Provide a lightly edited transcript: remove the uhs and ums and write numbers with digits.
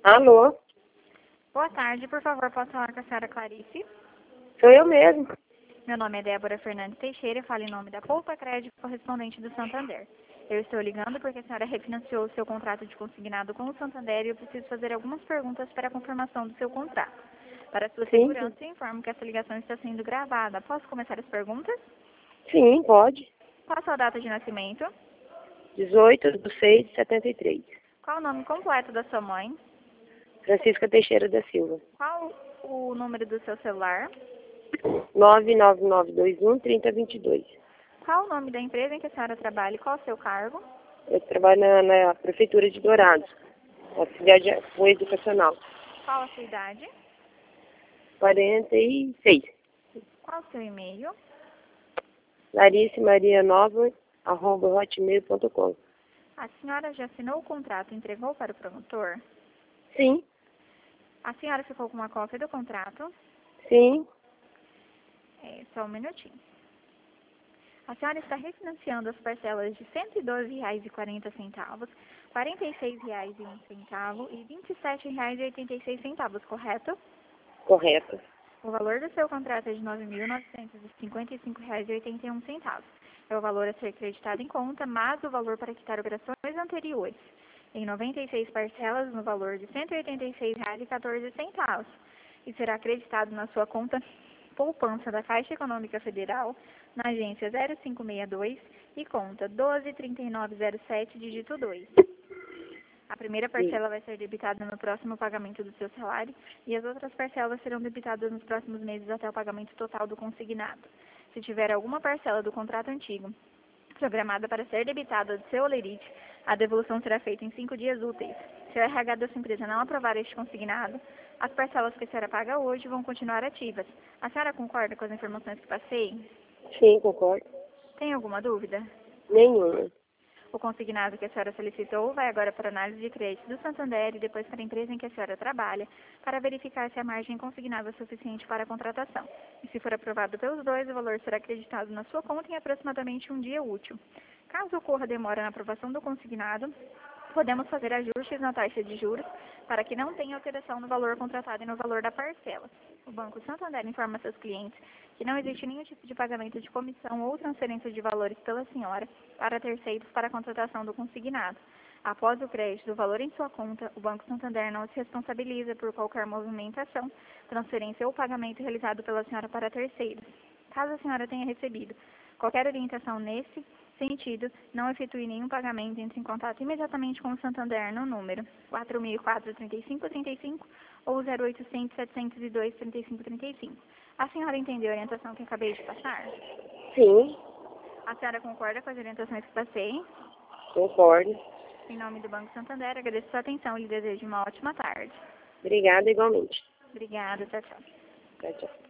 Alô? Boa tarde, por favor, posso falar com a senhora Clarice? Sou eu mesmo. Meu nome é Débora Fernandes Teixeira e falo em nome da Poupa Crédito correspondente do Santander. Eu estou ligando porque a senhora refinanciou o seu contrato de consignado com o Santander e eu preciso fazer algumas perguntas para a confirmação do seu contrato. Para sua Sim, segurança, eu informo que essa ligação está sendo gravada. Posso começar as perguntas? sim, pode. Qual a sua data de nascimento? 18/6/73. Qual o nome completo da sua mãe? Francisca Teixeira da Silva. Qual o número do seu celular? 99921-3022. Qual o nome da empresa em que a senhora trabalha e qual o seu cargo? Eu trabalho na Prefeitura de Dourados, auxiliar de apoio educacional. Qual a sua idade? 46. Qual o seu e-mail? laricemarianova@hotmail.com. A senhora já assinou o contrato e entregou para o promotor? Sim, A senhora ficou com uma cópia do contrato? sim, Só um minutinho. A senhora está refinanciando as parcelas de R$ 112,40, R$ 46,01 e R$ 27,86, correto? correto. O valor do seu contrato é de R$ 9.955,81. É o valor a ser creditado em conta, mais o valor para quitar operações anteriores, em 96 parcelas no valor de R$ 186,14. E será acreditado na sua conta poupança da Caixa Econômica Federal, na agência 0562 e conta 123907, dígito 2. A primeira parcela vai ser debitada no próximo pagamento do seu salário e as outras parcelas serão debitadas nos próximos meses até o pagamento total do consignado. Se tiver alguma parcela do contrato antigo programada para ser debitada do seu holerite, a devolução será feita em 5 dias úteis. Se o RH da sua empresa não aprovar este consignado, as parcelas que a senhora paga hoje vão continuar ativas. A senhora concorda com as informações que passei? Sim, concordo. Tem alguma dúvida? Nenhuma. O consignado que a senhora solicitou vai agora para análise de crédito do Santander e depois para a empresa em que a senhora trabalha, para verificar se a margem consignada é suficiente para a contratação. E se for aprovado pelos dois, o valor será acreditado na sua conta em aproximadamente um dia útil. Caso ocorra demora na aprovação do consignado, podemos fazer ajustes na taxa de juros para que não tenha alteração no valor contratado e no valor da parcela. O Banco Santander informa seus clientes que não existe nenhum tipo de pagamento de comissão ou transferência de valores pela senhora para terceiros para a contratação do consignado. Após o crédito do valor em sua conta, o Banco Santander não se responsabiliza por qualquer movimentação, transferência ou pagamento realizado pela senhora para terceiros. Caso a senhora tenha recebido qualquer orientação nesse sentido, não efetue nenhum pagamento, entre em contato imediatamente com o Santander no número 4004-3535 ou 0800-702-3535. A senhora entendeu a orientação que acabei de passar? Sim, A senhora concorda com as orientações que passei? concordo. Em nome do Banco Santander, agradeço sua atenção e lhe desejo uma ótima tarde. Obrigada igualmente. Obrigada, tchau, tchau. Tchau, tchau.